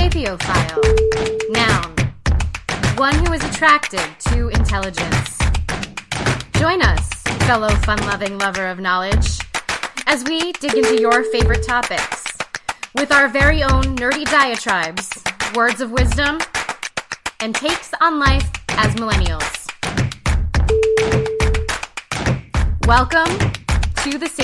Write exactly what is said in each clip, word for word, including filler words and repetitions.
Sapiophile. Noun. One who is attracted to intelligence. Join us, fellow fun-loving lover of knowledge, as we dig into your favorite topics with our very own nerdy diatribes, words of wisdom, and takes on life as millennials. Welcome to the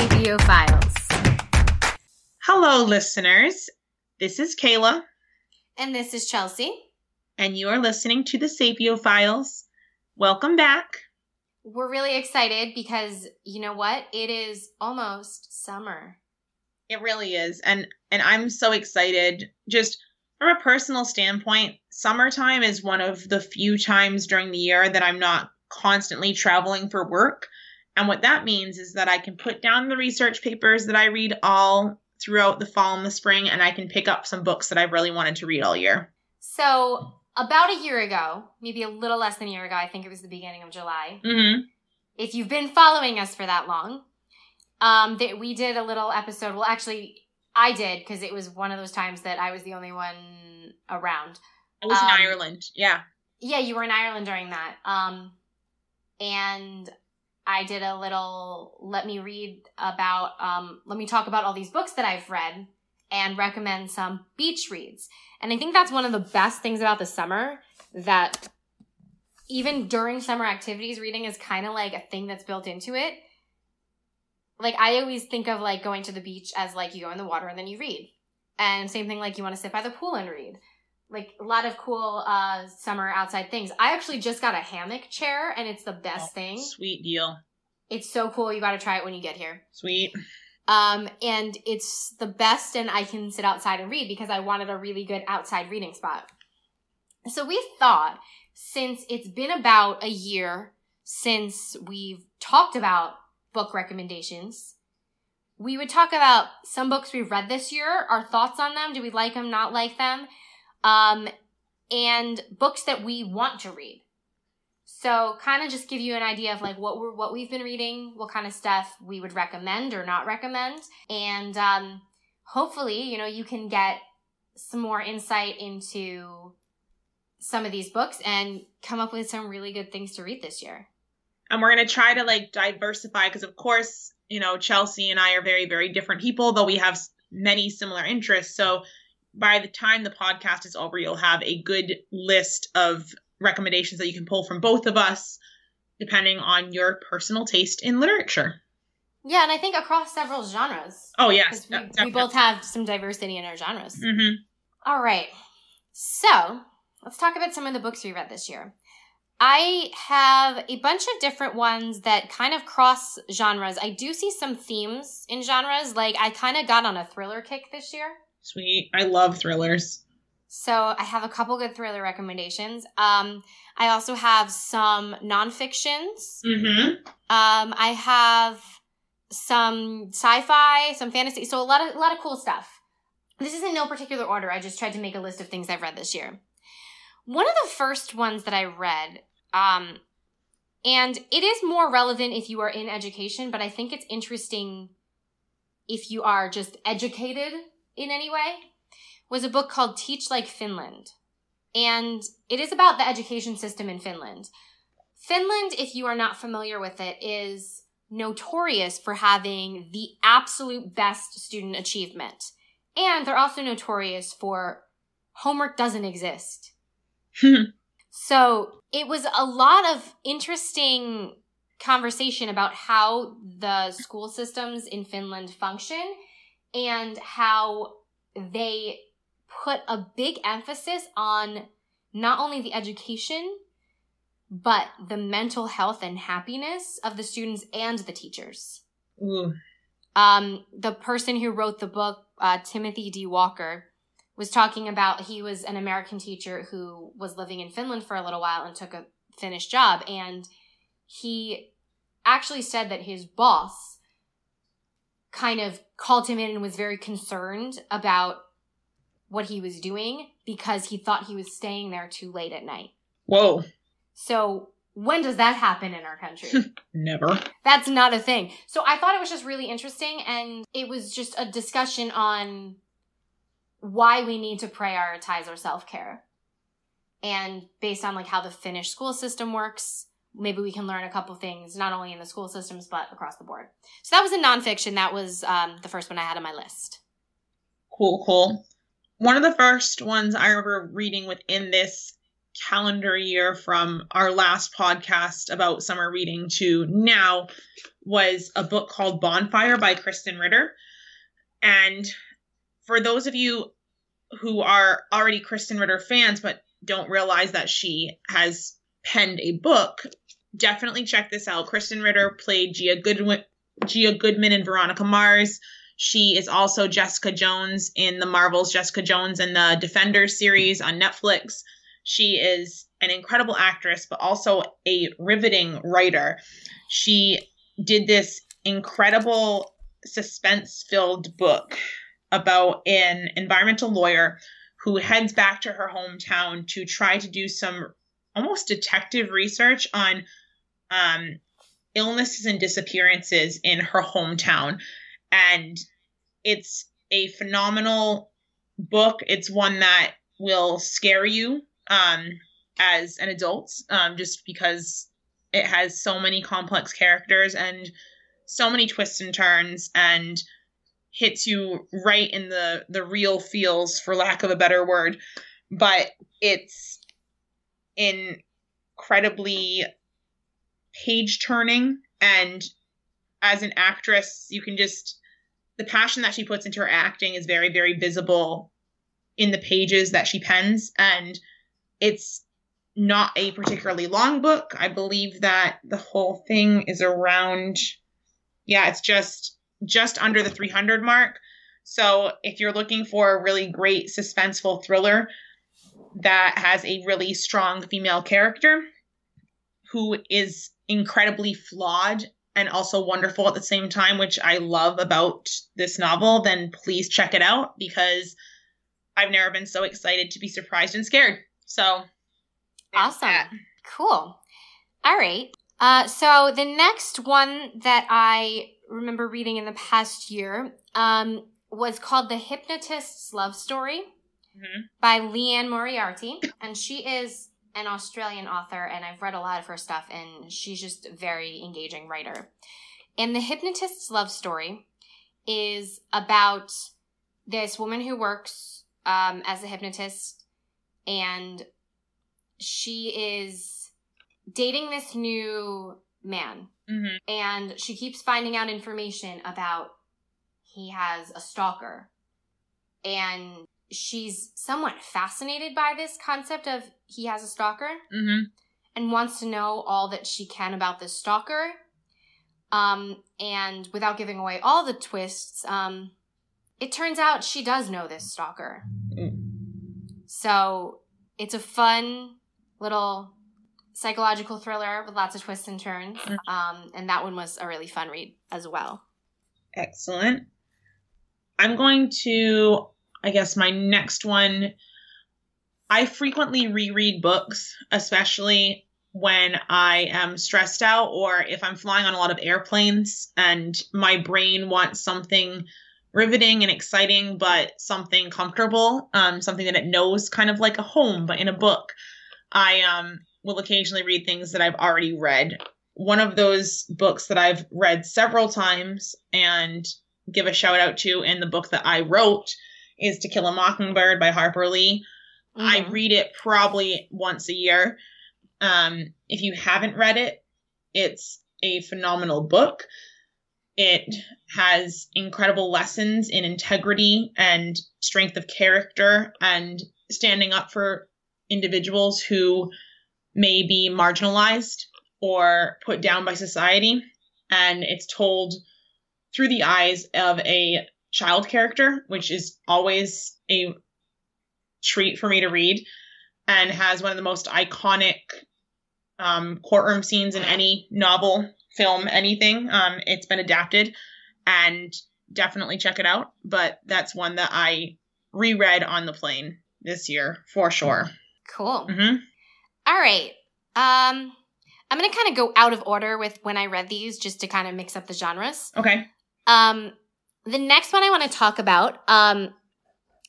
Sapiophiles. Hello, listeners. This is Kayla. And this is Chelsea. And you are listening to the Sapiophiles. Welcome back. We're really excited because, you know what? It is almost summer. It really is. And and I'm so excited. Just from a personal standpoint, summertime is one of the few times during the year that I'm not constantly traveling for work. And what that means is that I can put down the research papers that I read all throughout the fall and the spring, and I can pick up some books that I've really wanted to read all year. So about a year ago, maybe a little less than a year ago, I think it was the beginning of July. Mm-hmm. If you've been following us for that long, um, that we did a little episode. Well, actually, I did because it was one of those times that I was the only one around. I was um, in Ireland. Yeah. Yeah, you were in Ireland during that. Um, and I did a little, let me read about, um, let me talk about all these books that I've read and recommend some beach reads. And I think that's one of the best things about the summer, that even during summer activities, reading is kind of like a thing that's built into it. Like, I always think of, like, going to the beach as, like, you go in the water and then you read. And same thing, like, you want to sit by the pool and read. Like, a lot of cool uh, summer outside things. I actually just got a hammock chair, and it's the best Oh, thing. Sweet deal. It's so cool. You got to try it when you get here. Sweet. Um, and it's the best, and I can sit outside and read because I wanted a really good outside reading spot. So we thought, since it's been about a year since we've talked about book recommendations, we would talk about some books we've read this year, our thoughts on them. Do we like them, not like them? Um, and books that we want to read. So kind of just give you an idea of like what we're, what we've been reading, what kind of stuff we would recommend or not recommend. And, um, hopefully, you know, you can get some more insight into some of these books and come up with some really good things to read this year. And we're going to try to like diversify because, of course, you know, Chelsea and I are very, very different people, though we have many similar interests. So by the time the podcast is over, you'll have a good list of recommendations that you can pull from both of us, depending on your personal taste in literature. Yeah, and I think across several genres. Oh, yes. We, we both have some diversity in our genres. Mm-hmm. All right. So let's talk about some of the books we read this year. I have a bunch of different ones that kind of cross genres. I do see some themes in genres. Like, I kind of got on a thriller kick this year. Sweet. I love thrillers. So I have a couple good thriller recommendations. Um, I also have some nonfictions. Mm-hmm. Um, I have some sci-fi, some fantasy. So a lot of a lot of cool stuff. This is in no particular order. I just tried to make a list of things I've read this year. One of the first ones that I read, um, and it is more relevant if you are in education, but I think it's interesting if you are just educated in any way, was a book called Teach Like Finland. And it is about the education system in Finland. Finland, if you are not familiar with it, is notorious for having the absolute best student achievement. And they're also notorious for homework doesn't exist. So it was a lot of interesting conversation about how the school systems in Finland function and how they put a big emphasis on not only the education, but the mental health and happiness of the students and the teachers. Ooh. Um, the person who wrote the book, uh, Timothy D. Walker, was talking about, he was an American teacher who was living in Finland for a little while and took a Finnish job. And he actually said that his boss kind of called him in and was very concerned about what he was doing because he thought he was staying there too late at night. Whoa. So when does that happen in our country? Never. That's not a thing. So I thought it was just really interesting, and it was just a discussion on why we need to prioritize our self-care. And based on like how the Finnish school system works, maybe we can learn a couple things, not only in the school systems, but across the board. So that was a nonfiction. That was um, the first one I had on my list. Cool, cool. One of the first ones I remember reading within this calendar year from our last podcast about summer reading to now was a book called Bonfire by Krysten Ritter. And for those of you who are already Krysten Ritter fans but don't realize that she has penned a book, definitely check this out. Krysten Ritter played Gia Goodwin, Gia Goodman in Veronica Mars. She is also Jessica Jones in the Marvel's Jessica Jones and the Defenders series on Netflix. She is an incredible actress, but also a riveting writer. She did this incredible suspense-filled book about an environmental lawyer who heads back to her hometown to try to do some almost detective research on um, illnesses and disappearances in her hometown. And it's a phenomenal book. It's one that will scare you um, as an adult, um, just because it has so many complex characters and so many twists and turns and hits you right in the, the real feels, for lack of a better word. But it's incredibly page-turning, and as an actress, you can just, the passion that she puts into her acting is very, very visible in the pages that she pens, and it's not a particularly long book. I believe that the whole thing is around, yeah, it's just just under the three hundred mark. So if you're looking for a really great suspenseful thriller that has a really strong female character who is incredibly flawed and also wonderful at the same time, which I love about this novel, then please check it out, because I've never been so excited to be surprised and scared. So awesome. That. Cool. All right. Uh, so the next one that I remember reading in the past year um, was called The Hypnotist's Love Story mm-hmm. by Liane Moriarty. And she is an Australian author, and I've read a lot of her stuff, and she's just a very engaging writer. And The Hypnotist's Love Story is about this woman who works um, as a hypnotist, and she is dating this new man. Mm-hmm. And she keeps finding out information about he has a stalker. And she's somewhat fascinated by this concept of he has a stalker mm-hmm. and wants to know all that she can about this stalker. Um, and without giving away all the twists, um, it turns out she does know this stalker. Mm. So it's a fun little psychological thriller with lots of twists and turns. Um, and that one was a really fun read as well. Excellent. I'm going to, I guess my next one, I frequently reread books, especially when I am stressed out or if I'm flying on a lot of airplanes and my brain wants something riveting and exciting, but something comfortable, um, something that it knows, kind of like a home, but in a book. I um will occasionally read things that I've already read. One of those books that I've read several times and give a shout out to in the book that I wrote is To Kill a Mockingbird by Harper Lee. Mm-hmm. I read it probably once a year. Um, if you haven't read it, it's a phenomenal book. It has incredible lessons in integrity and strength of character and standing up for individuals who may be marginalized or put down by society. And it's told through the eyes of a child character, which is always a treat for me to read, and has one of the most iconic um, courtroom scenes in any novel, film, anything. Um, it's been adapted, and definitely check it out. But that's one that I reread on the plane this year for sure. Cool. Mm-hmm. All right. Um, I'm going to kind of go out of order with when I read these just to kind of mix up the genres. Okay. Um, the next one I want to talk about, um,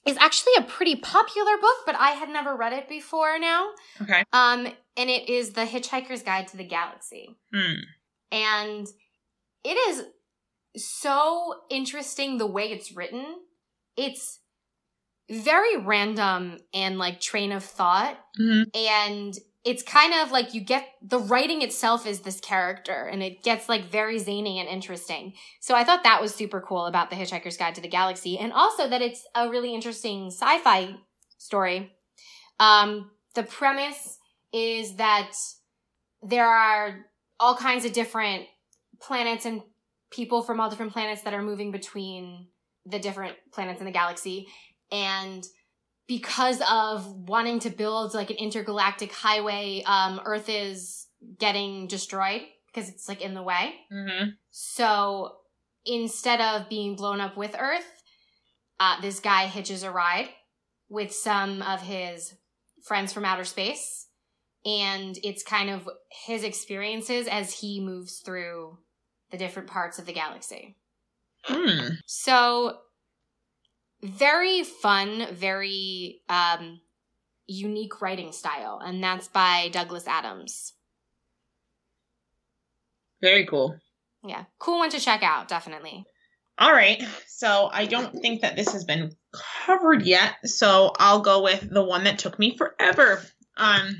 is actually a pretty popular book, but I had never read it before now. Okay. Um, and it is The Hitchhiker's Guide to the Galaxy. Hmm. And it is so interesting the way it's written. It's very random and like train of thought. Mm-hmm. And it's kind of like you get the writing itself is this character and it gets like very zany and interesting. So I thought that was super cool about The Hitchhiker's Guide to the Galaxy. And also that it's a really interesting sci-fi story. Um, the premise is that there are all kinds of different planets and people from all different planets that are moving between the different planets in the galaxy. And because of wanting to build like an intergalactic highway, um, Earth is getting destroyed because it's like in the way. Mm-hmm. So instead of being blown up with Earth, uh, this guy hitches a ride with some of his friends from outer space. And it's kind of his experiences as he moves through the different parts of the galaxy. Hmm. So very fun, very um, unique writing style. And that's by Douglas Adams. Very cool. Yeah. Cool one to check out, definitely. All right. So I don't think that this has been covered yet. So I'll go with the one that took me forever. Um,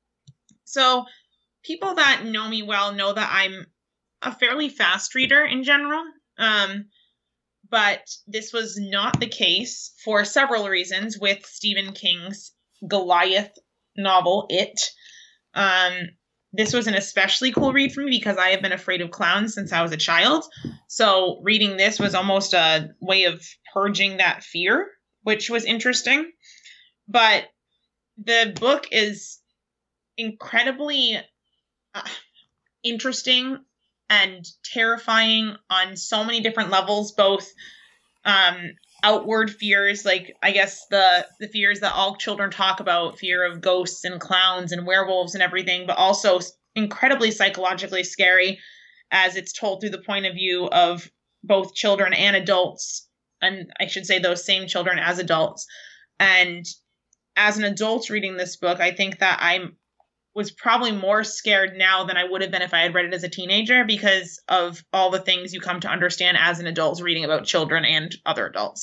so people that know me well know that I'm a fairly fast reader in general. Um, but this was not the case for several reasons with Stephen King's Goliath novel, It. Um, this was an especially cool read for me because I have been afraid of clowns since I was a child. So reading this was almost a way of purging that fear, which was interesting. But the book is incredibly uh, interesting and terrifying on so many different levels, both um, outward fears, like I guess the the fears that all children talk about, fear of ghosts and clowns and werewolves and everything, but also incredibly psychologically scary as it's told through the point of view of both children and adults, and I should say those same children as adults. And as an adult reading this book, I think that I'm was probably more scared now than I would have been if I had read it as a teenager because of all the things you come to understand as an adult reading about children and other adults.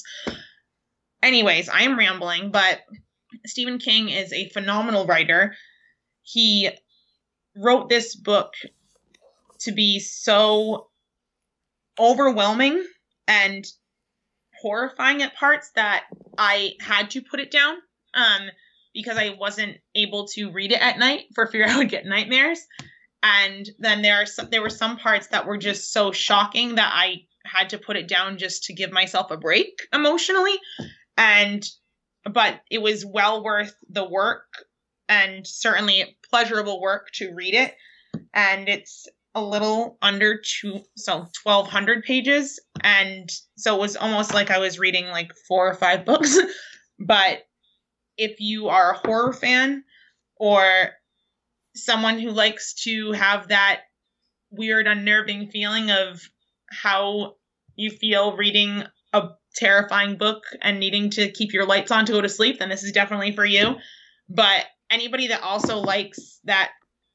Anyways, I am rambling, but Stephen King is a phenomenal writer. He wrote this book to be so overwhelming and horrifying at parts that I had to put it down. Um, because I wasn't able to read it at night for fear I would get nightmares. And then there are some, there were some parts that were just so shocking that I had to put it down just to give myself a break emotionally. And, but it was well worth the work and certainly pleasurable work to read it. And it's a little under two, so twelve hundred pages. And so it was almost like I was reading like four or five books, but if you are a horror fan or someone who likes to have that weird, unnerving feeling of how you feel reading a terrifying book and needing to keep your lights on to go to sleep, then this is definitely for you. But anybody that also likes that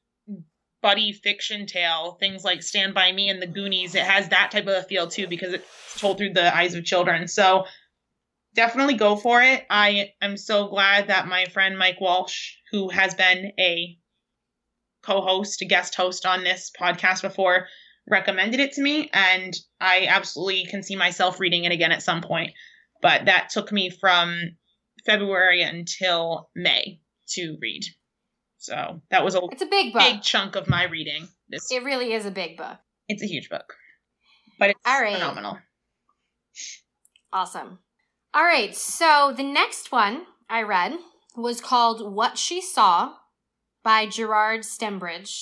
buddy fiction tale, things like Stand By Me and The Goonies, it has that type of a feel too because it's told through the eyes of children. So definitely go for it. I am so glad that my friend Mike Walsh, who has been a co-host, a guest host on this podcast before, recommended it to me. And I absolutely can see myself reading it again at some point. But that took me from February until May to read. So that was a, it's a big book. Big chunk of my reading. This, it really is a big book. It's a huge book. But it's All right. phenomenal. Awesome. All right, so the next one I read was called What She Saw by Gerard Stembridge.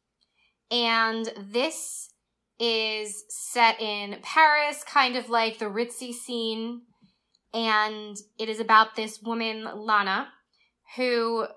And this is set in Paris, kind of like the ritzy scene. And it is about this woman, Lana, who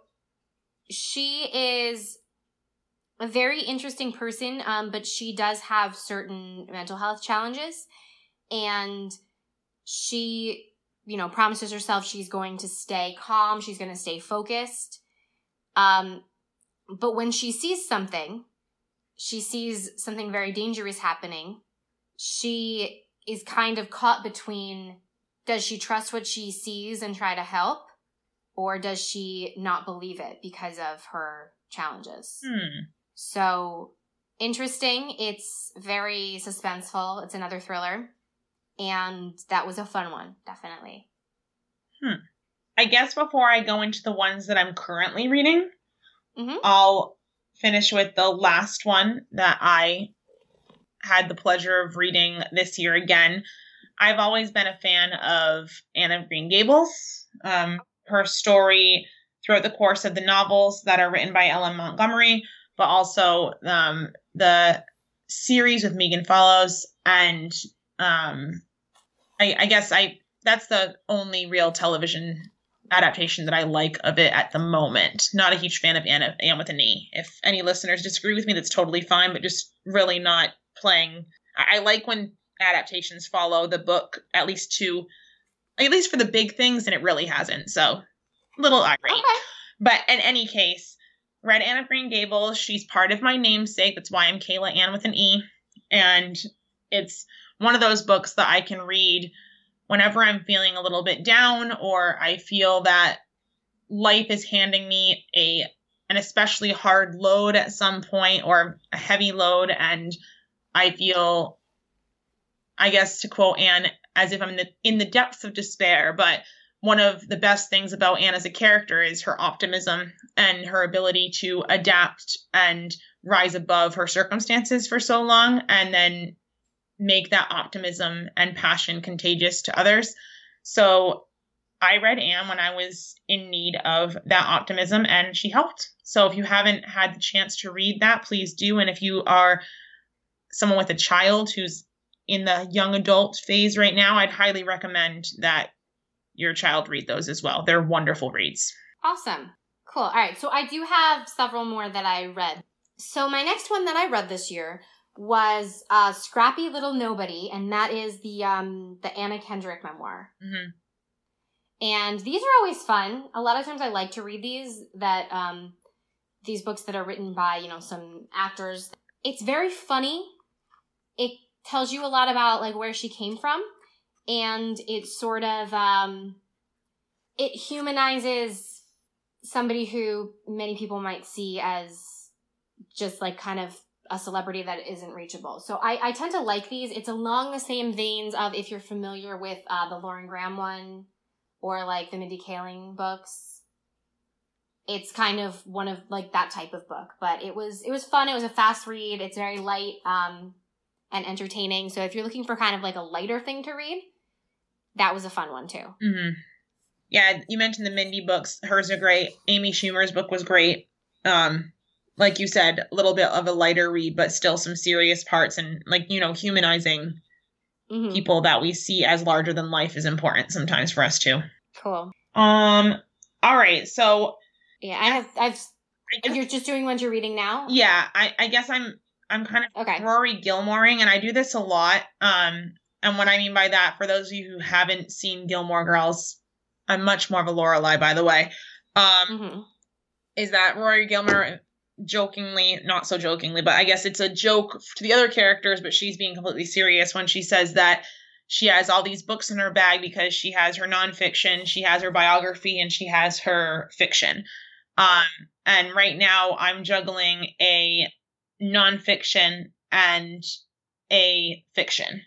she is a very interesting person, um, but she does have certain mental health challenges. And she you know, promises herself she's going to stay calm, she's going to stay focused. Um, but when she sees something, she sees something very dangerous happening, she is kind of caught between, does she trust what she sees and try to help? Or does she not believe it because of her challenges? Hmm. So, interesting. It's very suspenseful. It's another thriller. And that was a fun one, definitely. Hmm. I guess before I go into the ones that I'm currently reading, Mm-hmm. I'll finish with the last one that I had the pleasure of reading this year again. I've always been a fan of Anne of Green Gables. Um, her story throughout the course of the novels that are written by L M Montgomery, but also um, the series with Megan Follows. And um, I, I guess I that's the only real television adaptation that I like of it at the moment. Not a huge fan of Anne, Anne with an E. If any listeners disagree with me, that's totally fine, but just really not playing. I, I like when adaptations follow the book, at least to, at least for the big things, and it really hasn't. So, little irate. Okay. But in any case, read Anne of Green Gables. She's part of my namesake. That's why I'm Kayla Ann with an E. And it's one of those books that I can read whenever I'm feeling a little bit down, or I feel that life is handing me a an especially hard load at some point, or a heavy load, and I feel, I guess to quote Anne, as if I'm in the, in the depths of despair. But one of the best things about Anne as a character is her optimism and her ability to adapt and rise above her circumstances for so long, and then make that optimism and passion contagious to others. So I read Anne when I was in need of that optimism, and she helped. So if you haven't had the chance to read that, please do. And if you are someone with a child who's in the young adult phase right now, I'd highly recommend that your child read those as well. They're wonderful reads. Awesome. Cool. All right. So I do have several more that I read. So my next one that I read this year was uh, Scrappy Little Nobody, and that is the um, the Anna Kendrick memoir. Mm-hmm. And these are always fun. A lot of times I like to read these, that um, these books that are written by, you know, some actors. It's very funny. It tells you a lot about, like, where she came from. And it sort of, um, it humanizes somebody who many people might see as just, like, kind of a celebrity that isn't reachable. So I, I tend to like these. It's along the same veins of, if you're familiar with uh, the Lauren Graham one, or like the Mindy Kaling books. It's kind of one of like that type of book, but it was it was fun. It was a fast read. It's very light um, and entertaining. So if you're looking for kind of like a lighter thing to read, that was a fun one too. Mm-hmm. Yeah, you mentioned the Mindy books. Hers are great. Amy Schumer's book was great. Um, like you said, a little bit of a lighter read, but still some serious parts, and like, you know, humanizing mm-hmm. people that we see as larger than life is important sometimes for us too. Cool. Um. All right. So. Yeah, I have. I've. I guess, you're just doing ones you're reading now. Yeah, I. I guess I'm. I'm kind of okay. Rory Gilmoring, and I do this a lot. Um. And what I mean by that, for those of you who haven't seen Gilmore Girls, I'm much more of a Lorelai, by the way. Um. Mm-hmm. Is that Rory Gilmore? Jokingly, not so jokingly, but I guess it's a joke to the other characters, but she's being completely serious when she says that she has all these books in her bag because she has her nonfiction, she has her biography, and she has her fiction. Um, and right now I'm juggling a nonfiction and a fiction.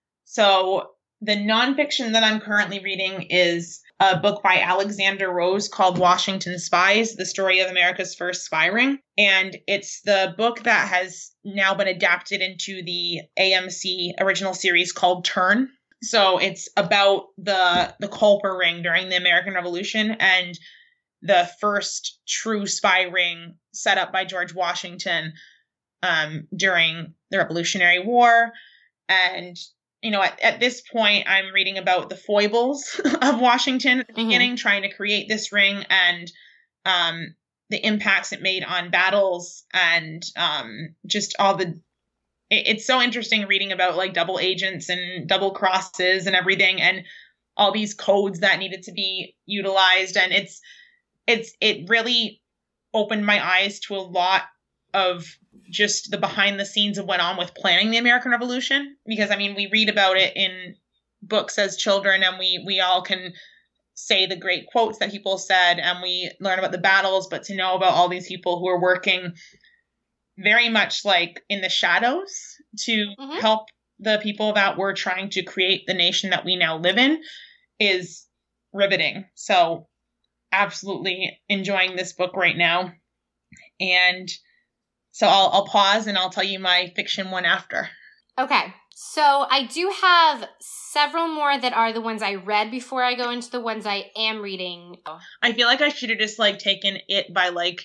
So the nonfiction that I'm currently reading is a book by Alexander Rose called Washington Spies, the story of America's first spy ring. And it's the book that has now been adapted into the A M C original series called Turn. So it's about the, the Culper ring during the American Revolution, and the first true spy ring set up by George Washington um, during the Revolutionary War. And you know, at, at this point, I'm reading about the foibles of Washington at the mm-hmm. beginning, trying to create this ring, and um, the impacts it made on battles, and um, just all the, it, it's so interesting reading about like double agents and double crosses and everything. And all these codes that needed to be utilized. And it's, it's, it really opened my eyes to a lot of just the behind the scenes of what went on with planning the American Revolution. Because, I mean, we read about it in books as children, and we, we all can say the great quotes that people said, and we learn about the battles, but to know about all these people who are working very much like in the shadows to mm-hmm. help the people that were trying to create the nation that we now live in is riveting. So absolutely enjoying this book right now. And so I'll, I'll pause and I'll tell you my fiction one after. Okay. So I do have several more that are the ones I read before I go into the ones I am reading. I feel like I should have just like taken it by like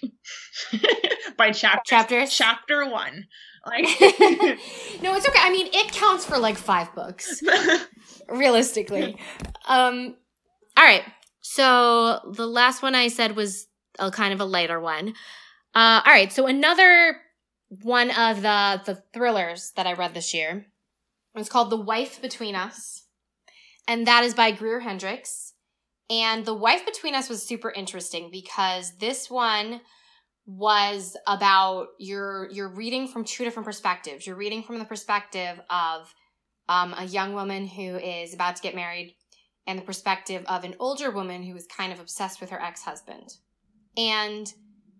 by chapters. Chapters. Chapter one. Like no, it's okay. I mean, it counts for like five books, realistically. Um, all right. So the last one I said was a kind of a lighter one. Uh, all right. So another one of the the thrillers that I read this year. It's called The Wife Between Us, and that is by Greer Hendricks. And The Wife Between Us was super interesting because this one was about you're you're reading from two different perspectives. You're reading from the perspective of um, a young woman who is about to get married, and the perspective of an older woman who is kind of obsessed with her ex-husband. And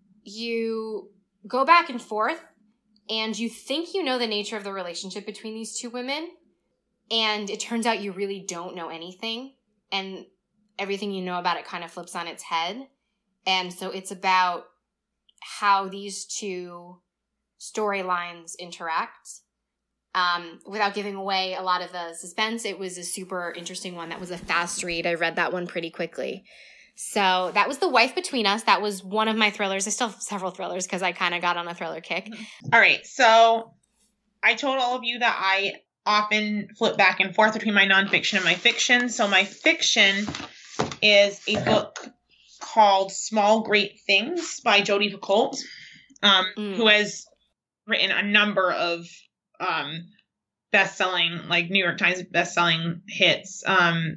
you go back and forth, and you think you know the nature of the relationship between these two women, and it turns out you really don't know anything, and everything you know about it kind of flips on its head. And so it's about how these two storylines interact. Um, without giving away a lot of the suspense, it was a super interesting one. That was a fast read. I read that one pretty quickly. So that was The Wife Between Us. That was one of my thrillers. I still have several thrillers because I kind of got on a thriller kick. All right. So I told all of you that I often flip back and forth between my nonfiction and my fiction. So my fiction is a book called Small Great Things by Jodi Picoult, um, mm. who has written a number of um, best-selling, like New York Times best-selling hits. Um,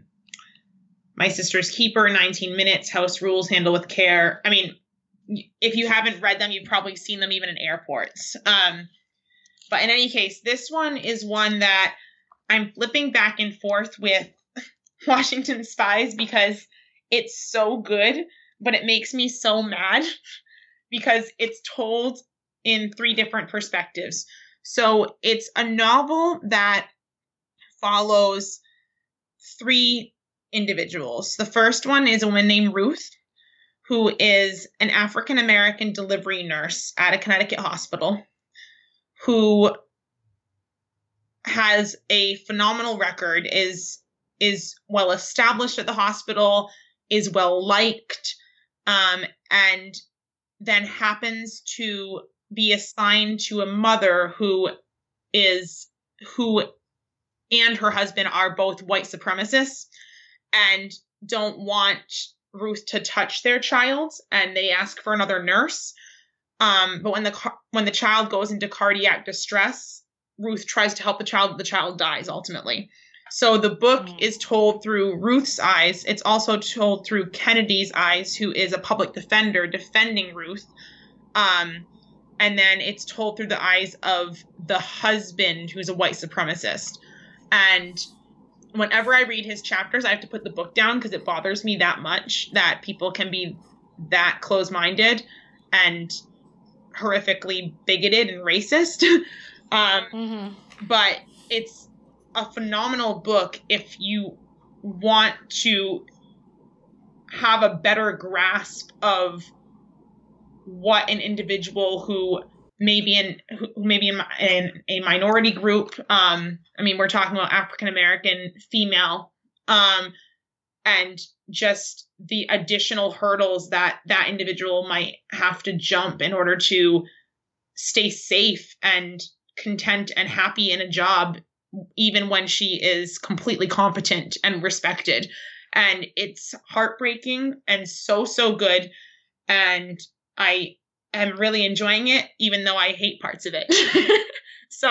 My Sister's Keeper, nineteen minutes, House Rules, Handle with Care. I mean, if you haven't read them, you've probably seen them even in airports. Um, but in any case, this one is one that I'm flipping back and forth with Washington Spies because it's so good, but it makes me so mad because it's told in three different perspectives. So it's a novel that follows three individuals. The first one is a woman named Ruth, who is an African-American delivery nurse at a Connecticut hospital, who has a phenomenal record, is is well established at the hospital, is well liked, um, and then happens to be assigned to a mother who is who and her husband are both white supremacists and don't want Ruth to touch their child, and they ask for another nurse. Um, but when the when the child goes into cardiac distress, Ruth tries to help the child, but the child dies ultimately. So the book mm. is told through Ruth's eyes. It's also told through Kennedy's eyes, who is a public defender defending Ruth. Um, and then it's told through the eyes of the husband, who's a white supremacist. And whenever I read his chapters, I have to put the book down because it bothers me that much that people can be that close-minded and horrifically bigoted and racist. um, mm-hmm. But it's a phenomenal book if you want to have a better grasp of what an individual who maybe in who maybe in, in a minority group. Um, I mean, we're talking about African-American female, um, and just the additional hurdles that that individual might have to jump in order to stay safe and content and happy in a job, even when she is completely competent and respected. And it's heartbreaking and so, so good. And I am really enjoying it, even though I hate parts of it. So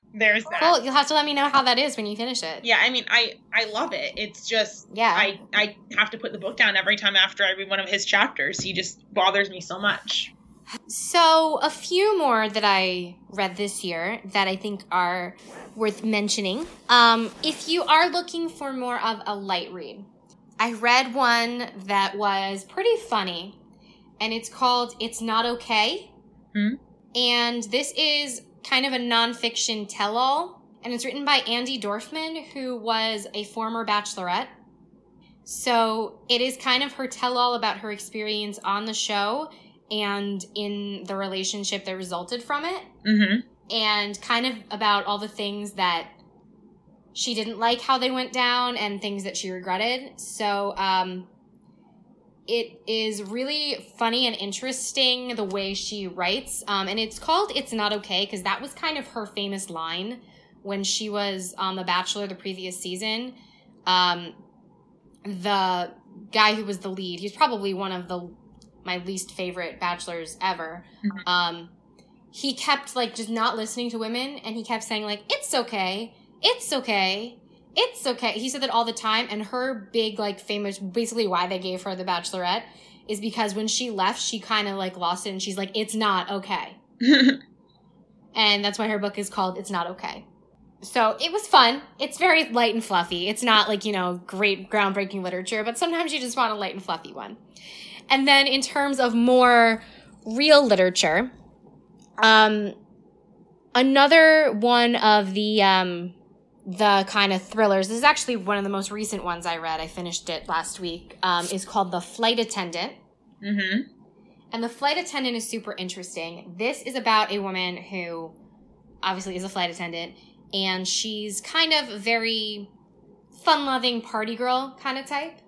there's that. Cool. You'll have to let me know how that is when you finish it. Yeah, I mean, I, I love it. It's just, yeah. I, I have to put the book down every time after I read one of his chapters. He just bothers me so much. So a few more that I read this year that I think are worth mentioning. Um, if you are looking for more of a light read, I read one that was pretty funny, and it's called It's Not Okay. Hmm? And this is kind of a nonfiction tell-all, and it's written by Andi Dorfman, who was a former Bachelorette. So it is kind of her tell-all about her experience on the show and in the relationship that resulted from it. Mm-hmm. And kind of about all the things that she didn't like how they went down and things that she regretted. So um, it is really funny and interesting the way she writes. Um, and it's called It's Not Okay because that was kind of her famous line when she was on The Bachelor the previous season. Um, the guy who was the lead, he's probably one of the my least favorite bachelors ever. Mm-hmm. Um, he kept like just not listening to women, and he kept saying like, it's okay, it's okay, it's okay. He said that all the time, and her big like famous, basically why they gave her the Bachelorette is because when she left, she kind of like lost it, and she's like, it's not okay. And that's why her book is called It's Not Okay. So it was fun. It's very light and fluffy. It's not like, you know, great groundbreaking literature, but sometimes you just want a light and fluffy one. And then in terms of more real literature, um, another one of the um, the kind of thrillers, this is actually one of the most recent ones I read, I finished it last week, um, is called The Flight Attendant. Mm-hmm. And The Flight Attendant is super interesting. This is about a woman who obviously is a flight attendant, and she's kind of very fun-loving party girl kind of type.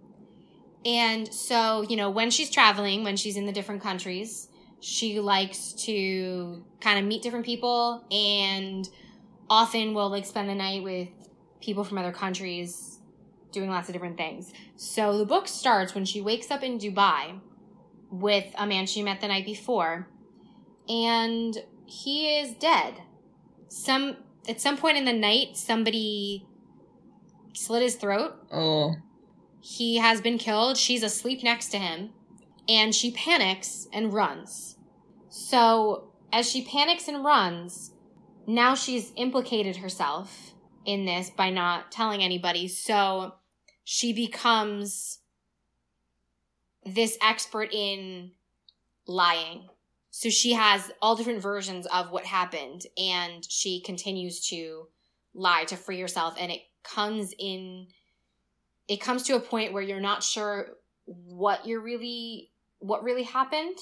And so, you know, when she's traveling, when she's in the different countries, she likes to kind of meet different people and often will like spend the night with people from other countries doing lots of different things. So the book starts when she wakes up in Dubai with a man she met the night before, and he is dead. Some at some point in the night, somebody slit his throat. Oh. He has been killed. She's asleep next to him, and she panics and runs. So as she panics and runs, now she's implicated herself in this by not telling anybody. So she becomes this expert in lying. So she has all different versions of what happened, and she continues to lie to free herself. And it comes in, it comes to a point where you're not sure what you're really, what really happened.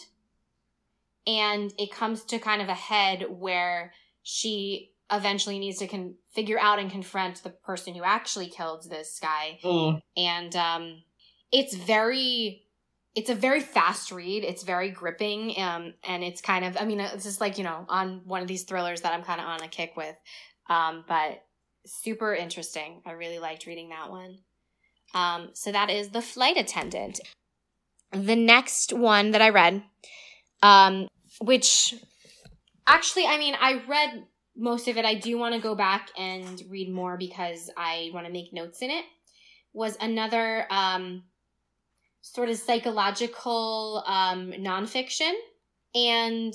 And it comes to kind of a head where she eventually needs to con- figure out and confront the person who actually killed this guy. Mm. And um, it's very... It's a very fast read. It's very gripping. Um, and it's kind of, I mean, it's just like, you know, on one of these thrillers that I'm kind of on a kick with. Um, but super interesting. I really liked reading that one. Um, so that is The Flight Attendant. The next one that I read, um, which actually, I mean, I read most of it. I do want to go back and read more because I want to make notes in it, was another... Um, sort of psychological um, nonfiction, and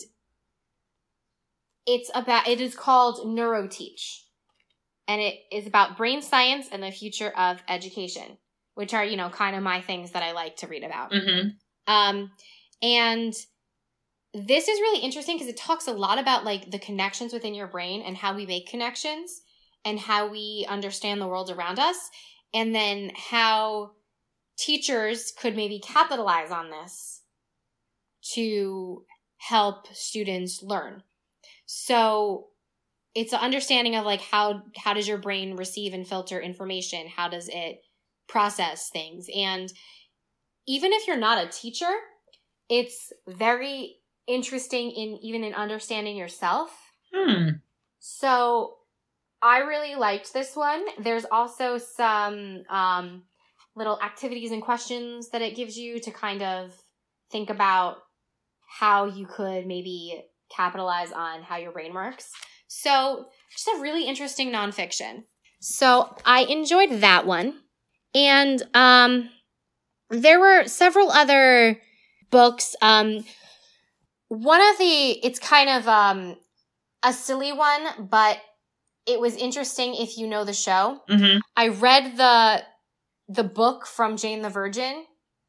it's about, it is called NeuroTeach, and it is about brain science and the future of education, which are, you know, kind of my things that I like to read about. Mm-hmm. Um, and this is really interesting because it talks a lot about like the connections within your brain and how we make connections and how we understand the world around us, and then how teachers could maybe capitalize on this to help students learn. So it's an understanding of like how how does your brain receive and filter information? How does it process things? And even if you're not a teacher, it's very interesting in even in understanding yourself. Hmm. So I really liked this one. There's also some um little activities and questions that it gives you to kind of think about how you could maybe capitalize on how your brain works. So Just a really interesting nonfiction. So I enjoyed that one. And um, there were several other books. Um, one of the, it's kind of um, a silly one, but it was interesting if you know the show. Mm-hmm. I read the the book from Jane the Virgin.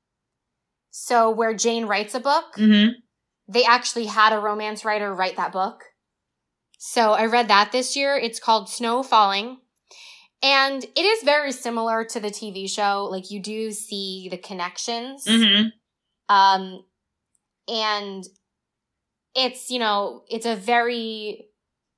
So where Jane writes a book, Mm-hmm. they actually had a romance writer write that book. So I read that this year. It's called Snow Falling. And it is very similar to the T V show. Like, you do see the connections. Mm-hmm. Um, and it's, you know, it's a very,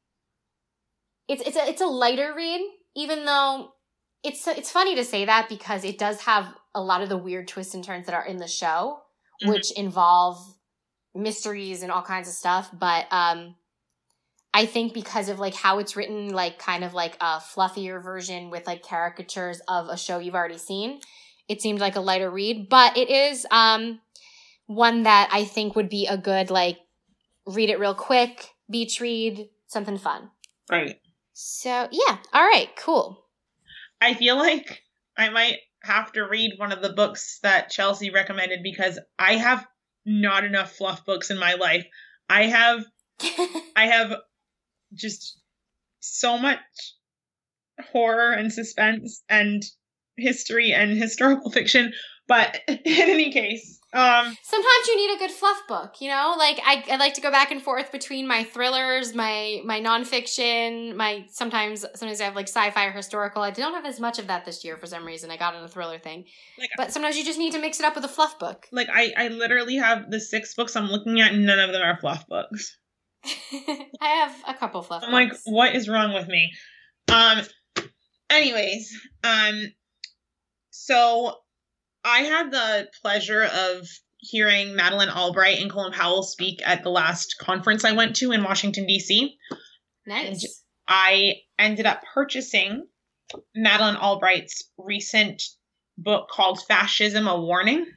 it's, it's a, it's a lighter read, even though it's, it's funny to say that because it does have a lot of the weird twists and turns that are in the show, mm-hmm. which involve mysteries and all kinds of stuff. But, um, I think because of like how it's written, like kind of like a fluffier version with like caricatures of a show you've already seen, it seemed like a lighter read, but it is um one that I think would be a good like read it real quick, beach read, something fun. Right. So yeah, all right, cool. I feel like I might have to read one of the books that Chelsea recommended because I have not enough fluff books in my life. I have I have just so much horror and suspense and history and historical fiction. But in any case, um, sometimes you need a good fluff book, you know? Like, I, I like to go back and forth between my thrillers, my my nonfiction, my sometimes sometimes I have like sci-fi or historical. I don't have as much of that this year for some reason. I got on a thriller thing. Like, but sometimes you just need to mix it up with a fluff book. Like, I, I literally have the six books I'm looking at, and none of them are fluff books. I have a couple fluff I'm books. like, what is wrong with me? Um, anyways, um, so I had the pleasure of hearing Madeleine Albright and Colin Powell speak at the last conference I went to in Washington, D C. Nice. And I ended up purchasing Madeleine Albright's recent book called Fascism, A Warning.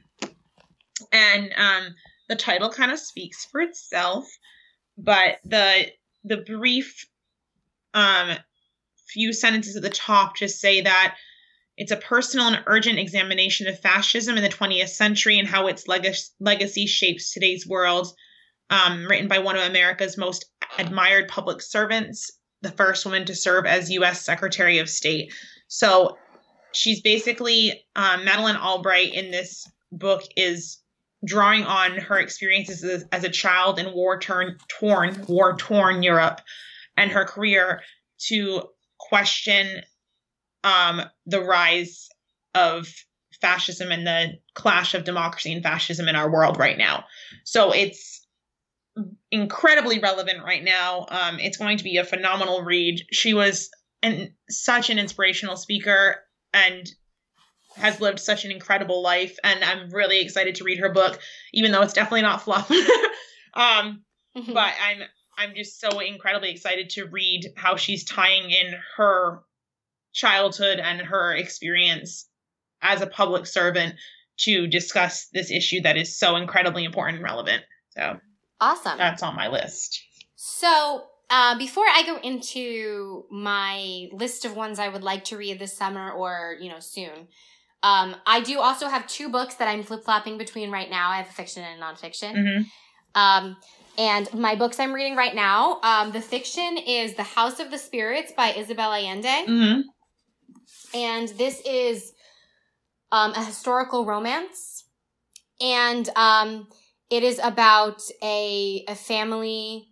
And um, the title kind of speaks for itself. But the the brief um, few sentences at the top just say that it's a personal and urgent examination of fascism in the twentieth century and how its leg- legacy shapes today's world, um, written by one of America's most admired public servants, the first woman to serve as U S Secretary of State. So she's basically, um, Madeleine Albright in this book is drawing on her experiences as, as a child in war-torn, torn, war-torn Europe and her career to question um, the rise of fascism and the clash of democracy and fascism in our world right now. So it's incredibly relevant right now. Um, it's going to be a phenomenal read. She was an, such an inspirational speaker and has lived such an incredible life, and I'm really excited to read her book, even though it's definitely not fluff. um, mm-hmm. But I'm I'm just so incredibly excited to read how she's tying in her childhood and her experience as a public servant to discuss this issue that is so incredibly important and relevant. So awesome. That's on my list. So uh, before I go into my list of ones I would like to read this summer or, you know, soon, Um, I do also have two books that I'm flip-flopping between right now. I have a fiction and a nonfiction. Mm-hmm. Um, and my books I'm reading right now, um, the fiction is The House of the Spirits by Isabel Allende. Mm-hmm. And this is um, a historical romance. And um, it is about a, a family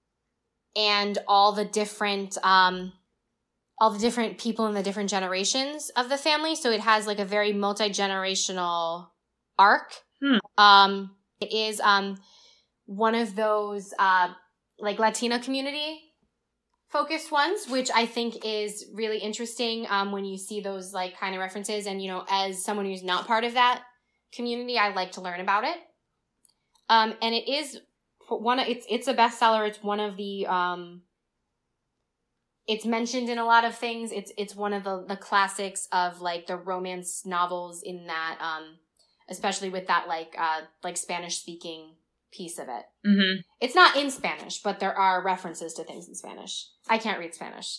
and all the different... Um, all the different people in the different generations of the family. So it has like a very multi-generational arc. Hmm. Um, it is um, one of those uh, like Latina community focused ones, which I think is really interesting um, when you see those like kind of references. And, you know, as someone who's not part of that community, I like to learn about it. Um, and it is one of, it's, it's a bestseller. It's one of the, um, It's mentioned in a lot of things. It's it's one of the, the classics of like the romance novels in that, um, especially with that like uh, like Spanish speaking piece of it. Mm-hmm. It's not in Spanish, but there are references to things in Spanish. I can't read Spanish.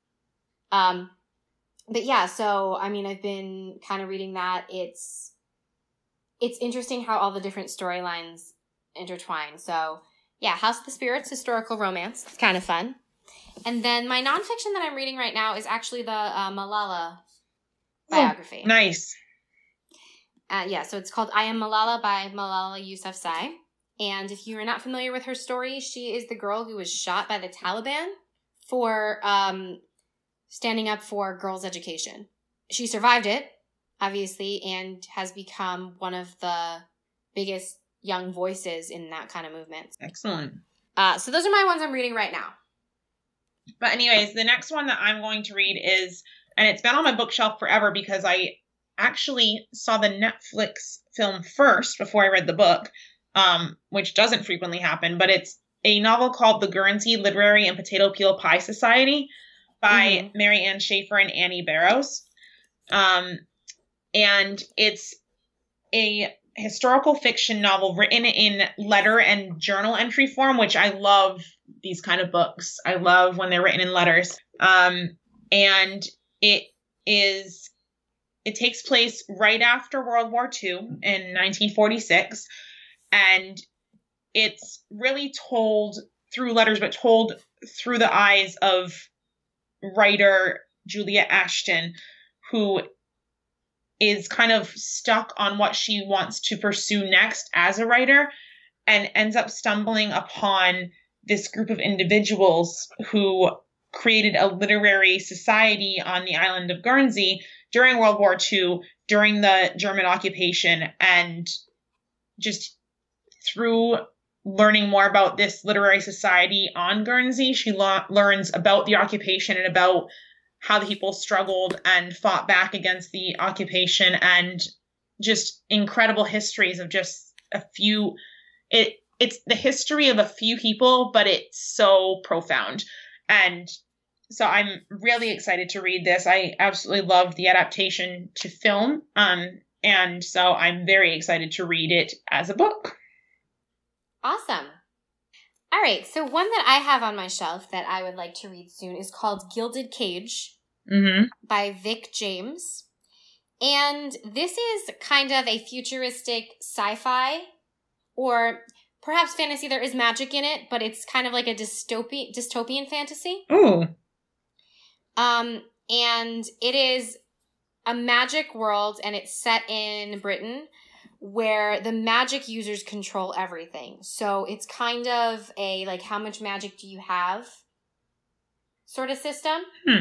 Um, but yeah, so, I mean, I've been kind of reading that. It's, it's interesting how all the different storylines intertwine. So, yeah, House of the Spirits, historical romance. It's kind of fun. And then my nonfiction that I'm reading right now is actually the uh, Malala biography. Oh, nice. Uh, yeah, so it's called I Am Malala by Malala Yousafzai. And if you're not familiar with her story, she is the girl who was shot by the Taliban for um, standing up for girls' education. She survived it, obviously, and has become one of the biggest young voices in that kind of movement. Excellent. Uh, so those are my ones I'm reading right now. But anyways, the next one that I'm going to read is, and it's been on my bookshelf forever because I actually saw the Netflix film first before I read the book, um, which doesn't frequently happen, but it's a novel called The Guernsey Literary and Potato Peel Pie Society by mm-hmm. Mary Ann Schaefer and Annie Barrows. Um, and it's a historical fiction novel written in letter and journal entry form, which I love these kind of books. I love when they're written in letters. Um, and it is, it takes place right after World War Two in nineteen forty-six. And it's really told through letters, but told through the eyes of writer Julia Ashton, who is kind of stuck on what she wants to pursue next as a writer, and ends up stumbling upon this group of individuals who created a literary society on the island of Guernsey during World War Two, during the German occupation. And just through learning more about this literary society on Guernsey, she lo- learns about the occupation and about how the people struggled and fought back against the occupation, and just incredible histories of just a few, it it's the history of a few people, but it's so profound. And so I'm really excited to read this. I absolutely loved the adaptation to film. Um, and so I'm very excited to read it as a book. Awesome. All right, so one that I have on my shelf that I would like to read soon is called Gilded Cage mm-hmm. by Vic James. And this is kind of a futuristic sci-fi, or perhaps fantasy. There is magic in it, but it's kind of like a dystopian dystopian fantasy. Ooh. Um, and it is a magic world, and it's set in Britain, where the magic users control everything. So it's kind of a, like, how much magic do you have sort of system. Hmm.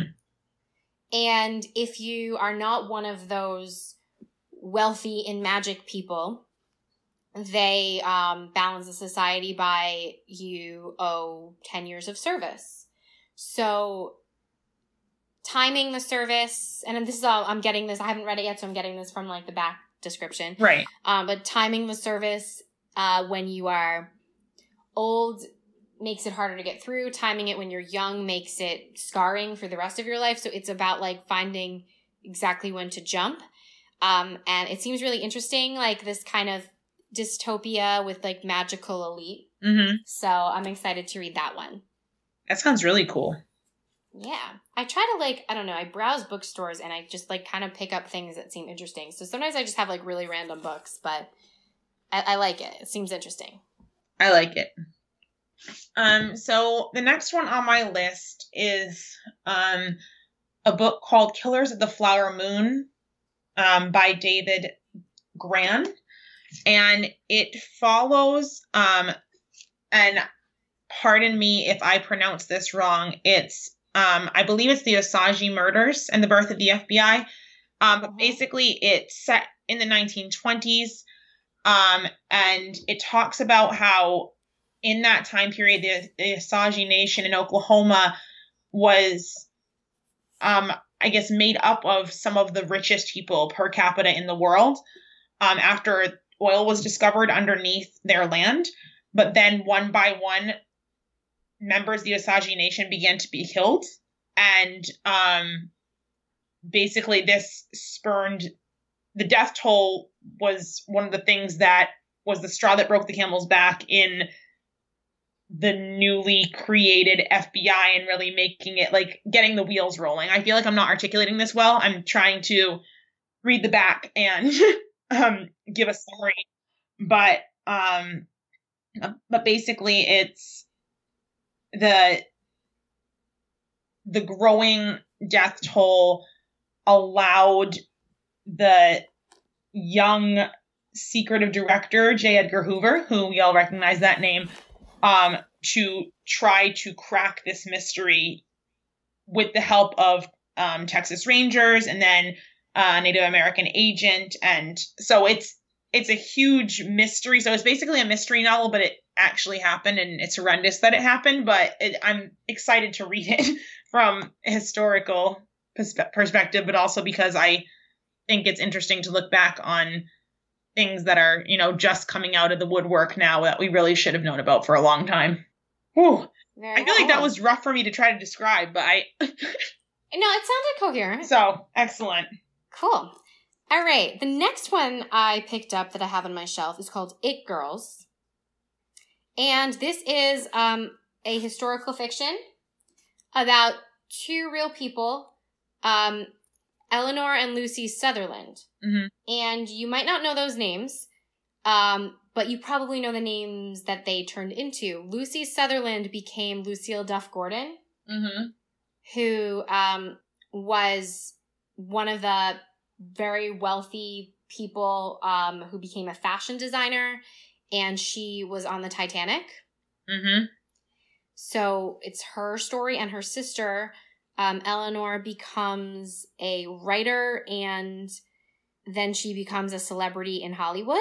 And if you are not one of those wealthy in magic people, they um, balance the society by you owe ten years of service. So timing the service, and this is all, I'm getting this, I haven't read it yet, so I'm getting this from, like, the back description. Right. Um, but timing the service uh, when you are old makes it harder to get through. Timing it when you're young makes it scarring for the rest of your life. So it's about, like, finding exactly when to jump. Um, and it seems really interesting, like this kind of dystopia with, like, magical elite. Mm-hmm. So I'm excited to read that one. That sounds really cool. Yeah. I try to, like, I don't know, I browse bookstores and I just, like, kind of pick up things that seem interesting. So sometimes I just have, like, really random books, but I, I like it. It seems interesting. I like it. Um, so the next one on my list is um, a book called Killers of the Flower Moon um, by David Grann. And it follows, um, and pardon me if I pronounce this wrong, it's Um, I believe it's the Osage murders and the birth of the F B I. Um, but basically, it's set in the nineteen twenties. Um, and it talks about how in that time period, the, the Osage Nation in Oklahoma was, um, I guess, made up of some of the richest people per capita in the world um, after oil was discovered underneath their land. But then one by one, members of the Osage Nation began to be killed. And um, basically this spurned, the death toll was one of the things that was the straw that broke the camel's back in the newly created F B I and really making it, like, getting the wheels rolling. I feel like I'm not articulating this well. I'm trying to read the back and um, give a summary. But um, but basically it's the the growing death toll allowed the young secretive director, J. Edgar Hoover, who we all recognize that name, um, to try to crack this mystery with the help of um, Texas Rangers and then a Native American agent. And so it's it's a huge mystery. So it's basically a mystery novel, but it actually happened, and it's horrendous that it happened. But it, I'm excited to read it from a historical perspe- perspective, but also because I think it's interesting to look back on things that are, you know, just coming out of the woodwork now that we really should have known about for a long time. Whew. Very I feel cool. like that was rough for me to try to describe, but I... No, it sounded coherent. So, excellent. Cool. All right. The next one I picked up that I have on my shelf is called It Girls. And this is um, a historical fiction about two real people, um, Eleanor and Lucy Sutherland. Mm-hmm. And you might not know those names, um, but you probably know the names that they turned into. Lucy Sutherland became Lucille Duff Gordon, mm-hmm. who um, was one of the very wealthy people um, who became a fashion designer, and she was on the Titanic. Mm-hmm. So it's her story, and her sister, um, Eleanor, becomes a writer, and then she becomes a celebrity in Hollywood.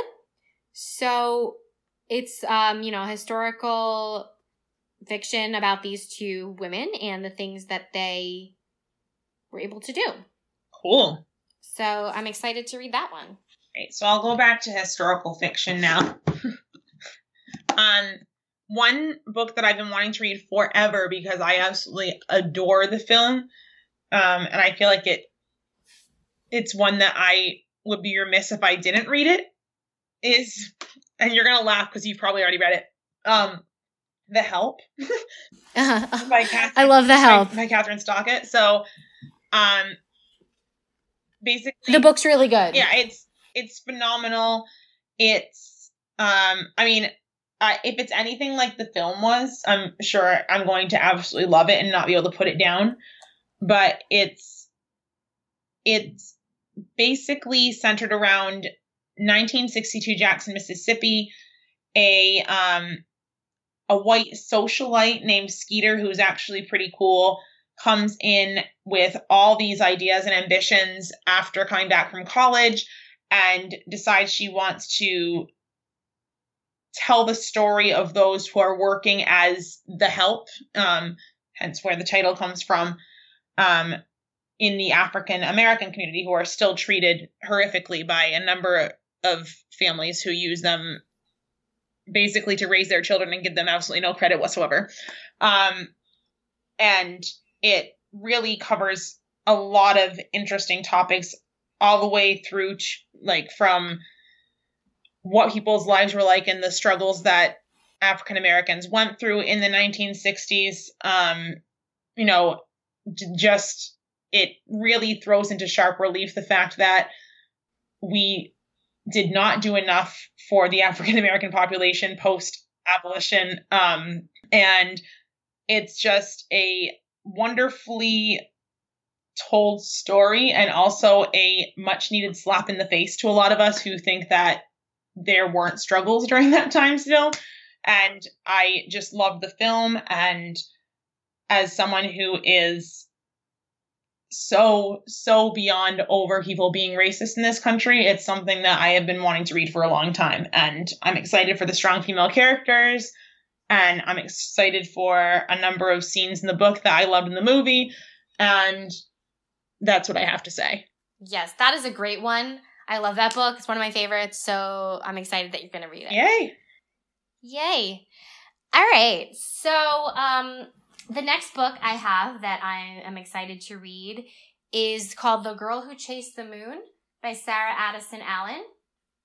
So it's, um, you know, historical fiction about these two women and the things that they were able to do. Cool. So I'm excited to read that one. Right, so I'll go back to historical fiction now. um, one book that I've been wanting to read forever because I absolutely adore the film, um, and I feel like it it's one that I would be remiss if I didn't read it, is, and you're going to laugh because you've probably already read it, um, The Help. uh, by Catherine, I love The Help. By, by Catherine Stockett. So, um, basically... The book's really good. Yeah, it's it's phenomenal. It's, um, I mean, uh, if it's anything like the film was, I'm sure I'm going to absolutely love it and not be able to put it down. But it's, it's basically centered around nineteen sixty-two Jackson, Mississippi. A, um, a white socialite named Skeeter, who's actually pretty cool, comes in with all these ideas and ambitions after coming back from college and decides she wants to tell the story of those who are working as the help, um, hence where the title comes from, um, in the African American community, who are still treated horrifically by a number of families who use them basically to raise their children and give them absolutely no credit whatsoever. Um, and it really covers a lot of interesting topics all the way through to, like, from what people's lives were like and the struggles that African Americans went through in the nineteen sixties. Um, you know, just, it really throws into sharp relief the fact that we did not do enough for the African American population post-abolition. Um, and it's just a wonderfully told story, and also a much needed slap in the face to a lot of us who think that there weren't struggles during that time still. And I just loved the film, and as someone who is so, so beyond over people being racist in this country, it's something that I have been wanting to read for a long time. And I'm excited for the strong female characters, and I'm excited for a number of scenes in the book that I loved in the movie. And that's what I have to say. Yes, that is a great one. I love that book. It's one of my favorites, so I'm excited that you're going to read it. Yay. Yay. All right. So um, the next book I have that I am excited to read is called The Girl Who Chased the Moon by Sarah Addison Allen.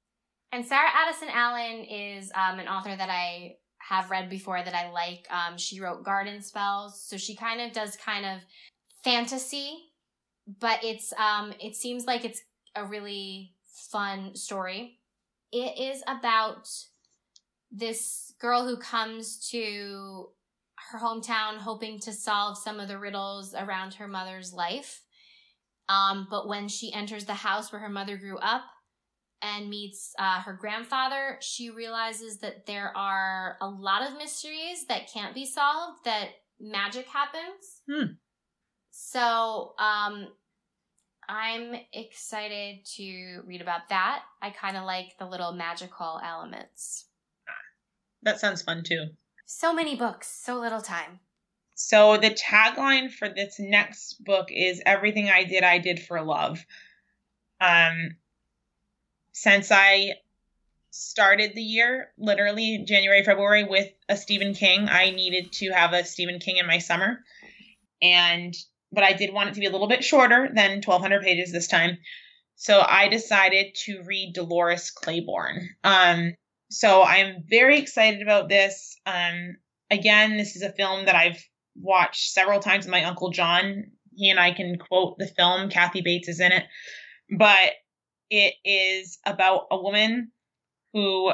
And Sarah Addison Allen is um, an author that I have read before that I like. Um, she wrote Garden Spells, so she kind of does kind of fantasy, but it's um, it seems like it's a really fun story. It is about this girl who comes to her hometown hoping to solve some of the riddles around her mother's life. Um, but when she enters the house where her mother grew up and meets uh, her grandfather, she realizes that there are a lot of mysteries that can't be solved, that magic happens. Hmm. So um, I'm excited to read about that. I kind of like the little magical elements. That sounds fun too. So many books, so little time. So the tagline for this next book is "Everything I Did, I Did for Love." Um, since I started the year, literally January, February, with a Stephen King, I needed to have a Stephen King in my summer. And, but I did want it to be a little bit shorter than twelve hundred pages this time. So I decided to read Dolores Claiborne. Um, so I'm very excited about this. Um, again, this is a film that I've watched several times with my Uncle John. He and I can quote the film. Kathy Bates is in it. But it is about a woman who,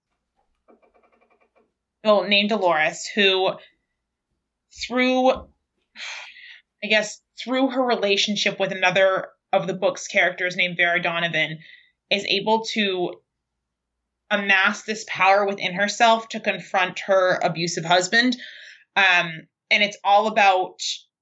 well, named Dolores, who through, I guess, through her relationship with another of the book's characters named Vera Donovan, is able to amass this power within herself to confront her abusive husband. Um, and it's all about,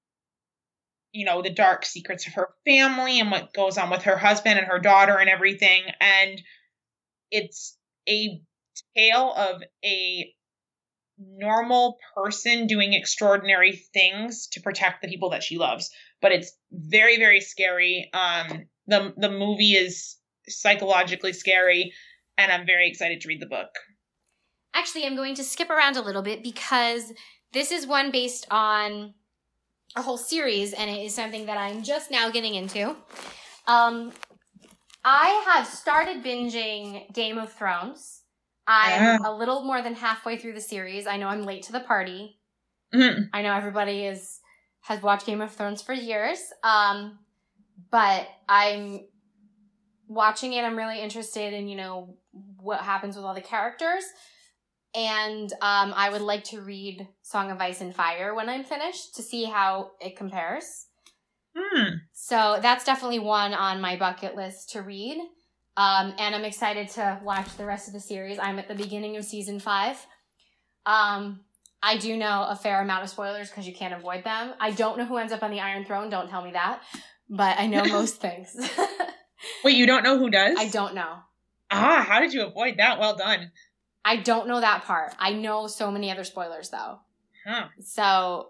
you know, the dark secrets of her family and what goes on with her husband and her daughter and everything. And it's a tale of a normal person doing extraordinary things to protect the people that she loves. But it's very, very scary. Um, the the movie is psychologically scary, and I'm very excited to read the book. Actually, I'm going to skip around a little bit because this is one based on a whole series, and it is something that I'm just now getting into. Um, I have started binging Game of Thrones. I'm Ah. a little more than halfway through the series. I know I'm late to the party. Mhm. I know everybody is has watched Game of Thrones for years. Um, but I'm watching it. I'm really interested in, you know, what happens with all the characters. And um, I would like to read Song of Ice and Fire when I'm finished to see how it compares. Hmm. So that's definitely one on my bucket list to read. Um, and I'm excited to watch the rest of the series. I'm at the beginning of season five. Um, I do know a fair amount of spoilers because you can't avoid them. I don't know who ends up on the Iron Throne. Don't tell me that. But I know most things. Wait, you don't know who does? I don't know. Ah, how did you avoid that? Well done. I don't know that part. I know so many other spoilers, though. Huh. So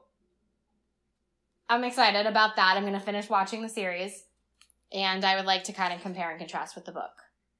I'm excited about that. I'm going to finish watching the series. And I would like to kind of compare and contrast with the book.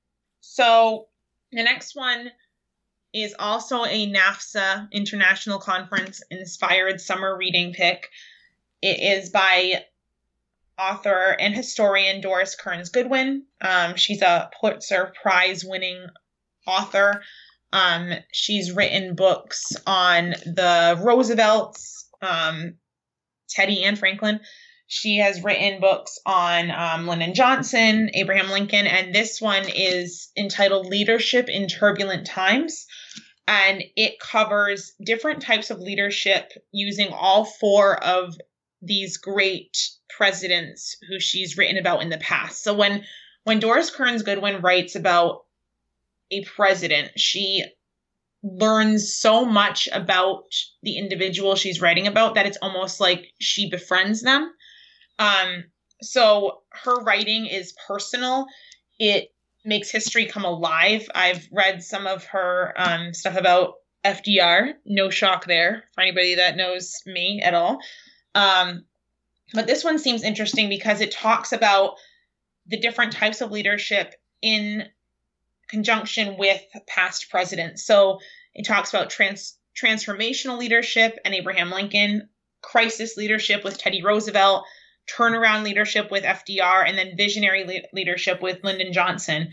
So the next one is also a NAFSA International Conference inspired summer reading pick. It is by author and historian Doris Kearns Goodwin. Um, she's a Pulitzer Prize winning author. Um, she's written books on the Roosevelts, um, Teddy and Franklin. She has written books on um, Lyndon Johnson, Abraham Lincoln, and this one is entitled Leadership in Turbulent Times. And it covers different types of leadership using all four of these great presidents who she's written about in the past. So when, when Doris Kearns Goodwin writes about a president, she learns so much about the individual she's writing about that it's almost like she befriends them. Um, so her writing is personal. It makes history come alive. I've read some of her um, stuff about F D R. No shock there for anybody that knows me at all. Um, but this one seems interesting because it talks about the different types of leadership in conjunction with past presidents. So it talks about trans transformational leadership and Abraham Lincoln, crisis leadership with Teddy Roosevelt, turnaround leadership with F D R, and then visionary le- leadership with Lyndon Johnson.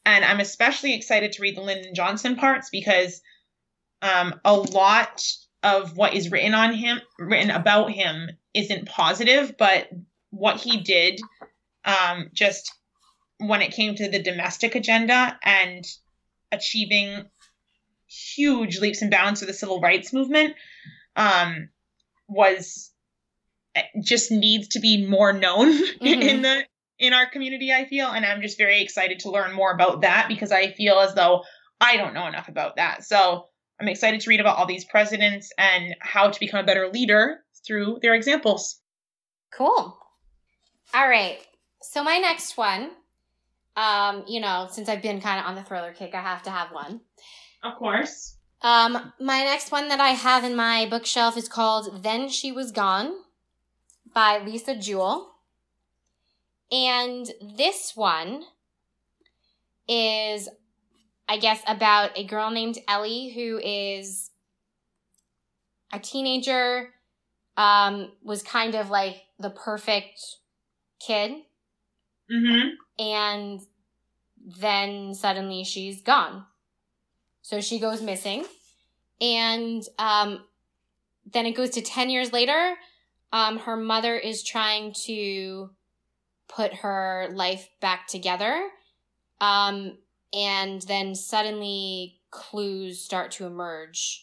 And I'm especially excited to read the Lyndon Johnson parts because um, a lot of what is written on him, written about him, isn't positive, but what he did, um, just when it came to the domestic agenda and achieving huge leaps and bounds for the civil rights movement, um, was just needs to be more known mm-hmm. in the in our community, I feel. And I'm just very excited to learn more about that because I feel as though I don't know enough about that. So I'm excited to read about all these presidents and how to become a better leader through their examples. Cool. All right. So my next one, um, you know, since I've been kind of on the thriller kick, I have to have one. Of course. Um, my next one that I have in my bookshelf is called Then She Was Gone by Lisa Jewell. And this one is, I guess, about a girl named Ellie who is a teenager, um, was kind of like the perfect kid. Mm-hmm. And then suddenly she's gone. So she goes missing. And um, then it goes to ten years later. Um, her mother is trying to put her life back together. Um, and then suddenly clues start to emerge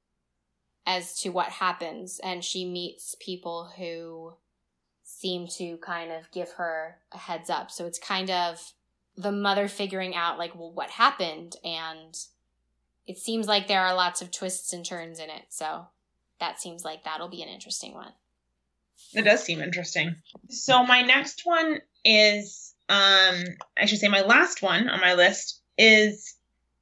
as to what happens. And she meets people who seem to kind of give her a heads up. So it's kind of the mother figuring out, like, well, what happened? And it seems like there are lots of twists and turns in it. So that seems like that'll be an interesting one. It does seem interesting. So my next one is, um, I should say my last one on my list is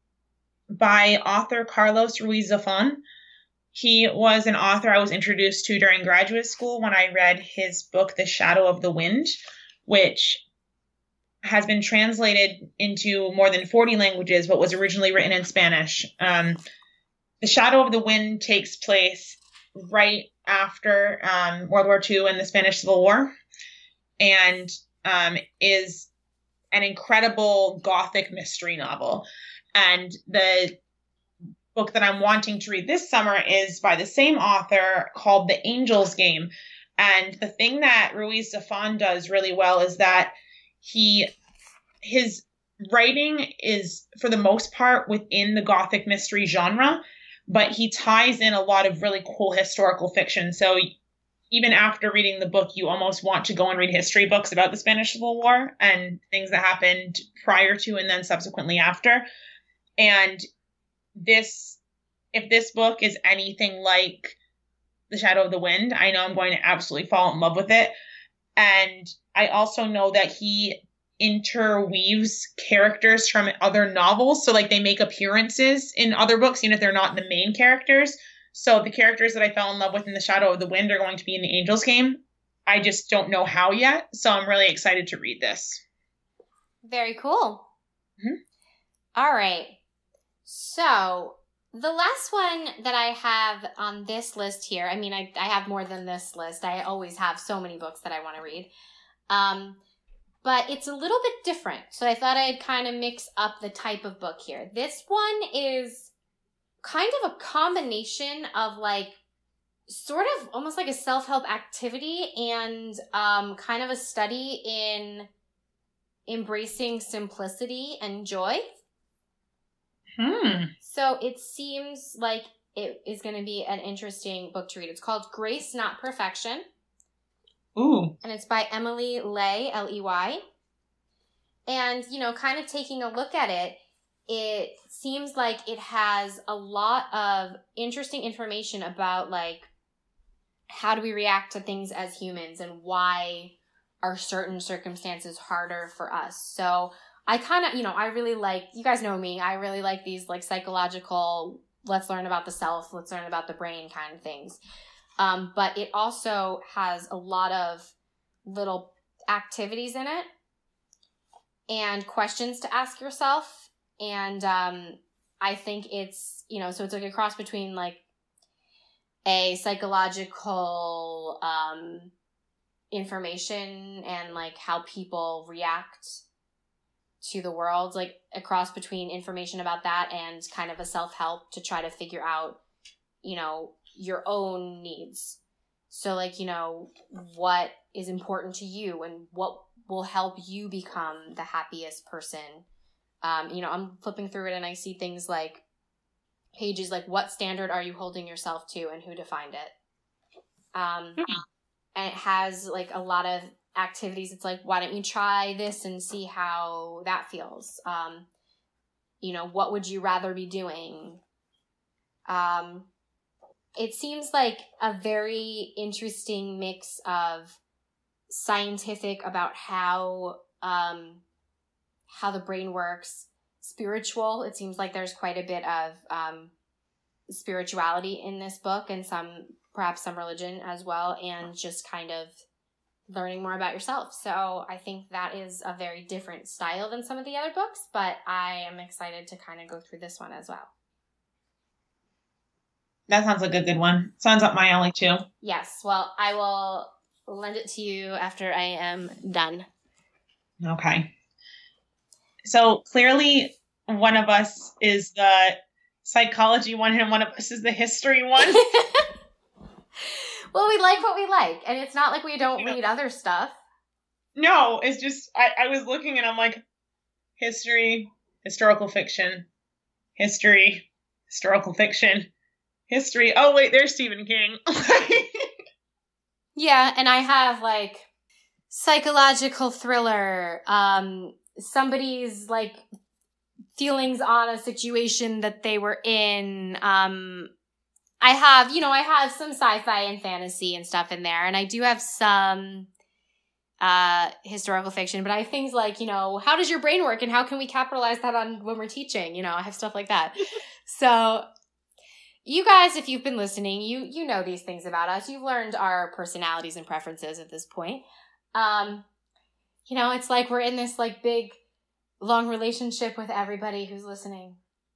by author Carlos Ruiz Zafón. He was an author I was introduced to during graduate school when I read his book, The Shadow of the Wind, which has been translated into more than forty languages, but was originally written in Spanish. Um, The Shadow of the Wind takes place right after um, World War Two and the Spanish Civil War, and um, is an incredible Gothic mystery novel. And the book that I'm wanting to read this summer is by the same author called The Angel's Game. And the thing that Ruiz Zafón does really well is that he, his writing is, for the most part, within the Gothic mystery genre, but he ties in a lot of really cool historical fiction. So even after reading the book, you almost want to go and read history books about the Spanish Civil War and things that happened prior to and then subsequently after. And this, if this book is anything like The Shadow of the Wind, I know I'm going to absolutely fall in love with it. And I also know that he interweaves characters from other novels. So like they make appearances in other books, even if they're not the main characters. So the characters that I fell in love with in The Shadow of the Wind are going to be in The Angel's Game. I just don't know how yet. So I'm really excited to read this. Very cool. Mm-hmm. All right. So the last one that I have on this list here, I mean, I, I have more than this list. I always have so many books that I want to read. Um, but it's a little bit different. So I thought I'd kind of mix up the type of book here. This one is kind of a combination of like sort of almost like a self-help activity and um, kind of a study in embracing simplicity and joy. Hmm. So it seems like it is going to be an interesting book to read. It's called Grace, Not Perfection. Ooh. And it's by Emily Ley, L E Y. And, you know, kind of taking a look at it, it seems like it has a lot of interesting information about, like, how do we react to things as humans and why are certain circumstances harder for us. So I kind of, you know, I really like, you guys know me, I really like these, like, psychological, let's learn about the self, let's learn about the brain kind of things. Um, but it also has a lot of little activities in it and questions to ask yourself. And um, I think it's, you know, so it's like a cross between like a psychological um, information and like how people react to the world, like a cross between information about that and kind of a self-help to try to figure out, you know, your own needs. So like, you know, what is important to you and what will help you become the happiest person. Um, you know, I'm flipping through it and I see things like pages like, what standard are you holding yourself to and who defined it? Um, and it has like a lot of activities. It's like, why don't you try this and see how that feels? Um, you know, what would you rather be doing? Um, it seems like a very interesting mix of scientific about how, um, how the brain works, spiritual. It seems like there's quite a bit of, um, spirituality in this book and some, perhaps some religion as well. And just kind of learning more about yourself. So I think that is a very different style than some of the other books, but I am excited to kind of go through this one as well. That sounds like a good one. Sounds up my alley too. Yes. Well, I will lend it to you after I am done. Okay. So clearly one of us is the psychology one and one of us is the history one. Well, we like what we like, and it's not like we don't read other stuff. No, it's just, I, I was looking and I'm like, history, historical fiction, history, historical fiction, history. Oh, wait, there's Stephen King. Yeah, and I have, like, psychological thriller, um, somebody's, like, feelings on a situation that they were in, um... I have, you know, I have some sci-fi and fantasy and stuff in there, and I do have some uh, historical fiction, but I have things like, you know, how does your brain work and how can we capitalize that on when we're teaching? You know, I have stuff like that. So you guys, if you've been listening, you you know these things about us. You've learned our personalities and preferences at this point. Um, you know, it's like we're in this like big, long relationship with everybody who's listening.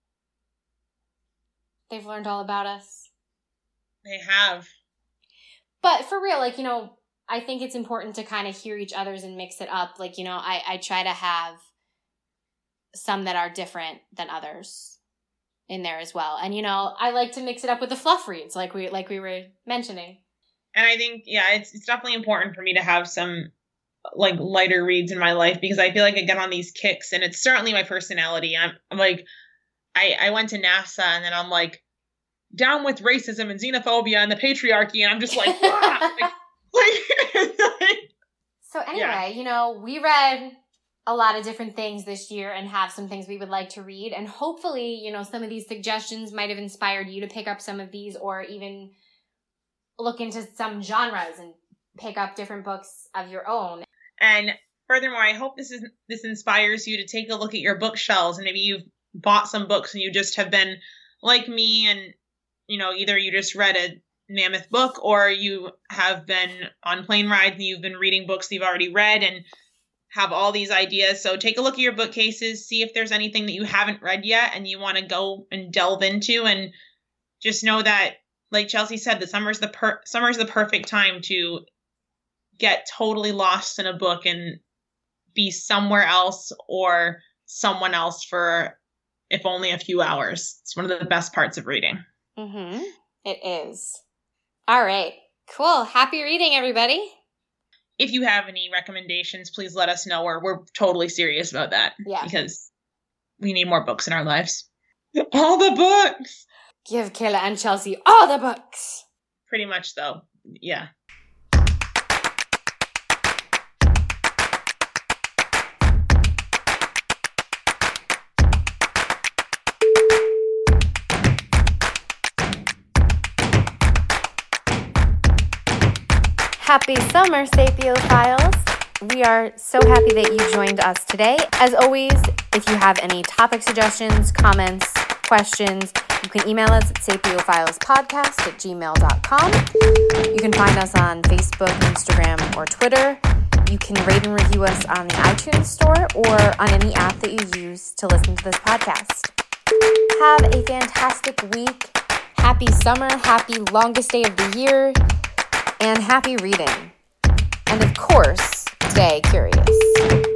They've learned all about us. They have. But for real, like, you know, I think it's important to kind of hear each other's and mix it up. Like, you know, I, I try to have some that are different than others in there as well. And, you know, I like to mix it up with the fluff reads like we like we were mentioning. And I think, yeah, it's it's definitely important for me to have some, like, lighter reads in my life because I feel like I get on these kicks and it's certainly my personality. I'm, I'm like, I, I went to NASA and then I'm like, down with racism and xenophobia and the patriarchy, and I'm just like, like, like, like so anyway, yeah. You know, we read a lot of different things this year and have some things we would like to read, and hopefully, you know, some of these suggestions might have inspired you to pick up some of these or even look into some genres and pick up different books of your own. And furthermore, I hope this is this inspires you to take a look at your bookshelves, and maybe you've bought some books and you just have been like me and, you know, either you just read a mammoth book or you have been on plane rides and you've been reading books you've already read and have all these ideas. So take a look at your bookcases, see if there's anything that you haven't read yet and you want to go and delve into, and just know that, like Chelsea said, the summer's the per- summer's the perfect time to get totally lost in a book and be somewhere else or someone else for, if only a few hours. It's one of the best parts of reading. Mm-hmm. It is. All right. Cool. Happy reading, everybody. If you have any recommendations, please let us know. We're, we're totally serious about that. Yeah. Because we need more books in our lives. All the books! Give Kayla and Chelsea all the books! Pretty much, though. Yeah. Happy summer, Sapiophiles! We are so happy that you joined us today. As always, if you have any topic suggestions, comments, questions, you can email us at sapiophilespodcast at gmail dot com. You can find us on Facebook, Instagram, or Twitter. You can rate and review us on the iTunes store or on any app that you use to listen to this podcast. Have a fantastic week. Happy summer, happy longest day of the year. And happy reading. And of course, stay curious.